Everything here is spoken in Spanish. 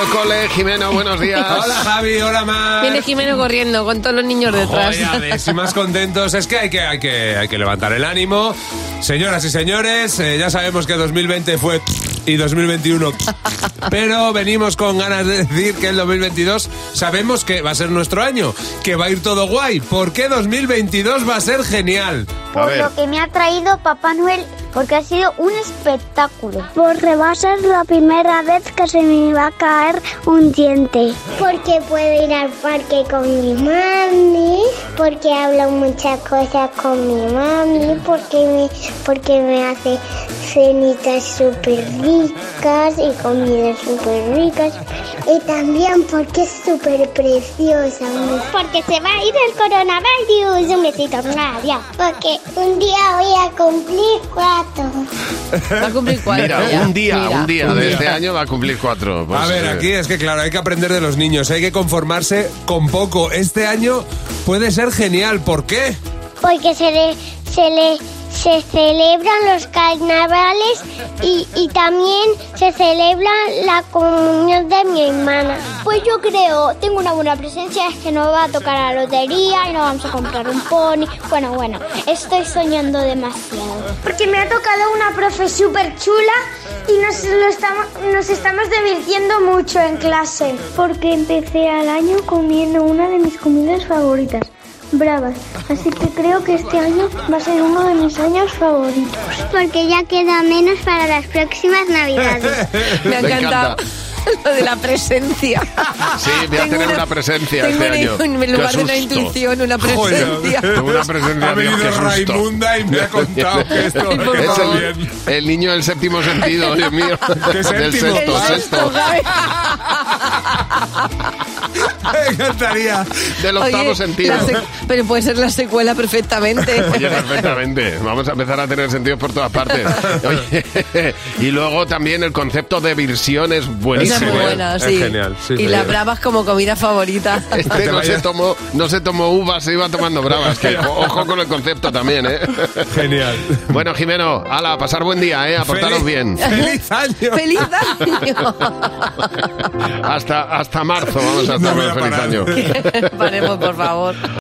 cole. Jimeno, buenos días. Hola, Javi, hola, Mar. Viene Jimeno corriendo con todos los niños detrás. Joder, y más contentos. Es que hay que levantar el ánimo. Señoras y señores, ya sabemos que 2020 fue y 2021, pero venimos con ganas de decir que el 2022 sabemos que va a ser nuestro año, que va a ir todo guay. ¿Por qué 2022 va a ser genial? Por lo que me ha traído Papá Noel, porque ha sido un espectáculo. Porque va a ser la primera vez que se me va a caer un diente. Porque puedo ir al parque con mi mami, porque hablo muchas cosas con mi mami, porque me hace cenitas súper ricas y comidas súper ricas. Y también porque es súper preciosa. Porque se va a ir el coronavirus. Un besito, adiós. Porque un día voy a cumplir 4. Va a cumplir 4. Mira, un día de este año va a cumplir 4. Pues, a ver, aquí es que claro, hay que aprender de los niños, hay que conformarse con poco. Este año puede ser genial. ¿Por qué? Porque se celebran los carnavales y también se celebra la comunión de mi hermana. Pues yo tengo una buena presencia, es que nos va a tocar la lotería y nos vamos a comprar un pony. Bueno, estoy soñando demasiado. Porque me ha tocado una profe súper chula y nos estamos divirtiendo mucho en clase. Porque empecé al año comiendo una de mis comidas favoritas, bravas. Así que creo que este año va a ser uno de mis años favoritos. Porque ya queda menos para las próximas navidades. Me ha encantado. Lo de la presencia. Sí, voy a tener una presencia este año. En lugar de una intuición, una presencia. Tengo una presencia. Ha venido Raimunda y me ha contado que esto es el niño del séptimo sentido, Dios mío. ¿Qué séptimo? Del sexto. Me encantaría. Del octavo sentido. Pero puede ser la secuela perfectamente. Oye, perfectamente. Vamos a empezar a tener sentidos por todas partes. Oye, y luego también el concepto de virción es buenísimo. Esa es muy buena, sí. Es genial, sí, y sí. las bravas como comida favorita. Este no se tomó uvas, se iba tomando bravas. Que, ojo con el concepto también, ¿eh? Genial. Bueno, Jimeno, ala, a pasar buen día, ¿eh? A portaros bien. ¡Feliz año! ¡Feliz año! Hasta marzo vamos a estar. No voy a Feliz parar. año. Paremos, por favor.